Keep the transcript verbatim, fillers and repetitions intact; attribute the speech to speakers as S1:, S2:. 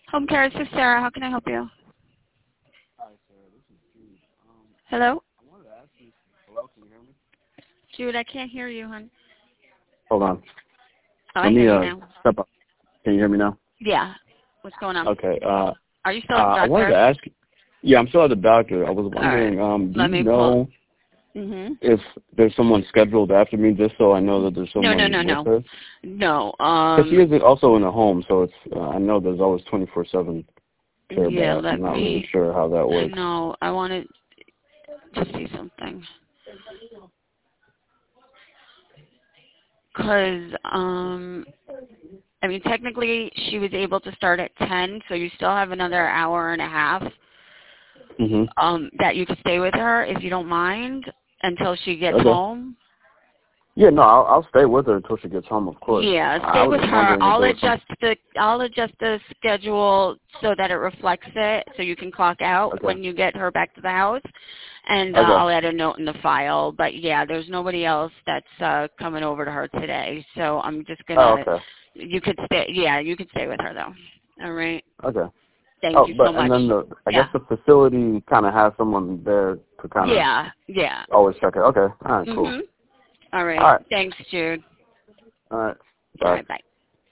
S1: Home care, this is Sarah. How can I help you?
S2: Hi, Sarah. This is Jude. Um,
S1: Hello?
S2: I wanted to ask you. Hello, can you hear me?
S1: Jude, I can't hear you, hon.
S2: Hold on.
S1: Oh, I
S2: Let
S1: hear
S2: me
S1: you
S2: uh
S1: now.
S2: step up. Can you hear me now?
S1: Yeah. What's going on?
S2: Okay. Uh,
S1: Are you still
S2: uh
S1: at the
S2: I wanted
S1: doctor?
S2: to ask. Yeah, I'm still at the doctor. I was
S1: All right.
S2: wondering, um, do
S1: Let
S2: you
S1: me
S2: know
S1: pull. Mm-hmm.
S2: if there's someone scheduled after me, just so I know that there's
S1: No,
S2: someone
S1: no, no,
S2: with
S1: no.
S2: her?
S1: No.
S2: Because she
S1: Um.
S2: is also in a home, so it's. Uh, I know there's always twenty-four seven care,
S1: Yeah.
S2: but I'm
S1: Let
S2: not really
S1: me.
S2: sure how that
S1: I
S2: works.
S1: know. I wanted to see something. Cause um. I mean, technically, she was able to start at ten, so you still have another hour and a half
S2: Mhm.
S1: um, that you could stay with her if you don't mind until she gets
S2: Okay.
S1: home.
S2: Yeah, no, I'll, I'll stay with her until she gets home, of course.
S1: Yeah,
S2: I
S1: stay
S2: was
S1: with
S2: just
S1: her.
S2: wondering if
S1: I'll
S2: there was some.
S1: adjust the I'll adjust the schedule so that it reflects it, so you can clock out
S2: Okay.
S1: when you get her back to the house, and uh,
S2: Okay.
S1: I'll add a note in the file. But yeah, there's nobody else that's uh, coming over to her today, so I'm just
S2: Oh,
S1: gonna.
S2: okay.
S1: You could stay. Yeah, you could stay with her though. All right.
S2: Okay.
S1: Thank
S2: Oh,
S1: you so
S2: but and
S1: much.
S2: then the I guess
S1: Yeah.
S2: the facility kind of has someone there to kind of
S1: Yeah. Yeah.
S2: always check it. Okay. All right. Cool.
S1: Mhm. All right.
S2: All right.
S1: Thanks, Jude.
S2: All right.
S1: All
S2: Bye.
S1: right. Bye.